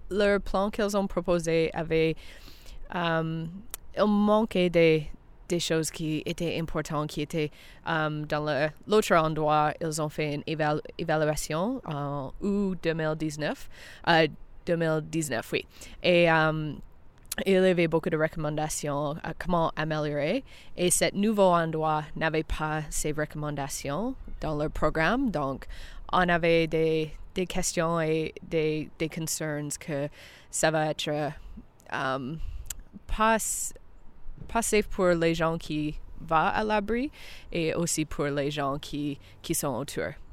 leur plan qu'ils ont proposé avait... il manquait des choses qui étaient importantes, qui étaient dans l'autre endroit. Ils ont fait une évaluation en août 2019. 2019, oui. Et il y avait beaucoup de recommandations à comment améliorer. Et ce nouveau endroit n'avait pas ces recommandations dans leur programme. Donc, on avait des questions et des concerns que ça va être pas safe pour les gens qui vont à l'abri et aussi pour les gens qui sont autour.